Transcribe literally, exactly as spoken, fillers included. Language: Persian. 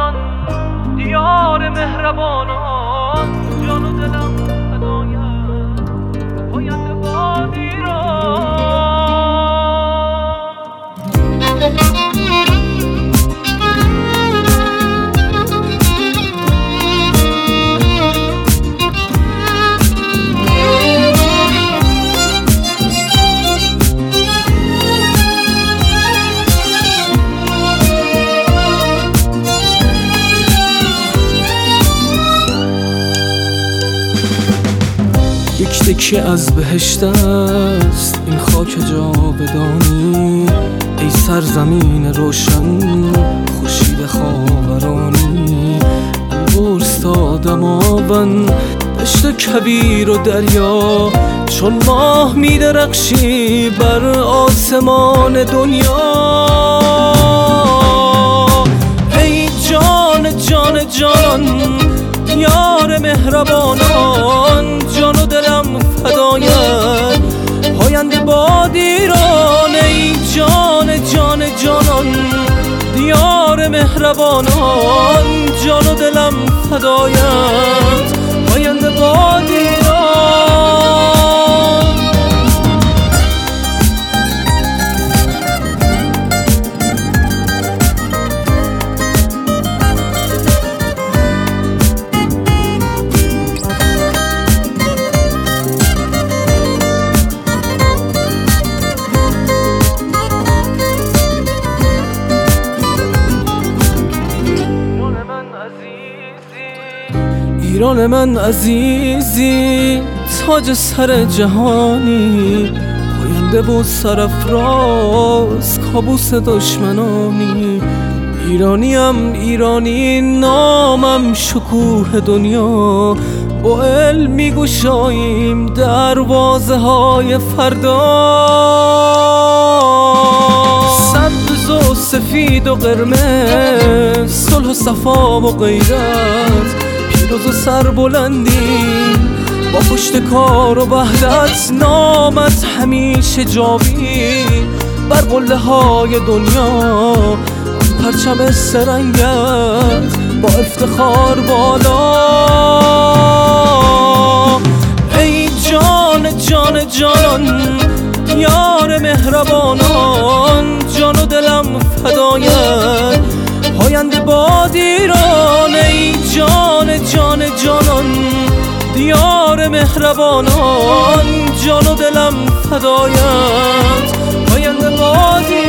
جانان، دیار مهربانان، جان و دلم فدایت پاینده باد ایران. یک تکه از بهشت است این خاک جاودانی، ای سرزمین روشن خورشید خاورانی. البرز تا دماوند دشت کویر و دریا، چون ماه می درخشی بر آسمان دنیا. ای جان جان جانان، یار مهربانان، جان و دلم فدایت پاینده باد ایران. ای جان جان جانان، دیار مهربانان، جان و دلم فدایت پاینده باد ایران. ایران من عزیزی، تاج سر جهانی، پاینده بود سرافراز کابوس دشمنانی. ایرانیم ایرانی نامم، شکوه دنیا، با علم میگشاییم دروازه های فردا. سبز و سفید و قرمز، صلح و صفا و غیرت، پیروز و سربلندی با پشت کار و وحدت. نامت همیشه جاوید بر قله های دنیا، پرچم سرنگت با افتخار بالا. ای جان جان جانان، یار مهربانان، جان و دلم فدایت پاینده باد ایران. ای جان جان جانان، دیار مهربانان، جان و دلم فدایت پاینده باد ایران.